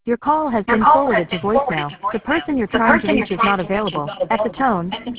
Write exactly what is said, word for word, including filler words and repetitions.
Your call has been forwarded to voicemail. The person you're trying to reach is not available. At the tone,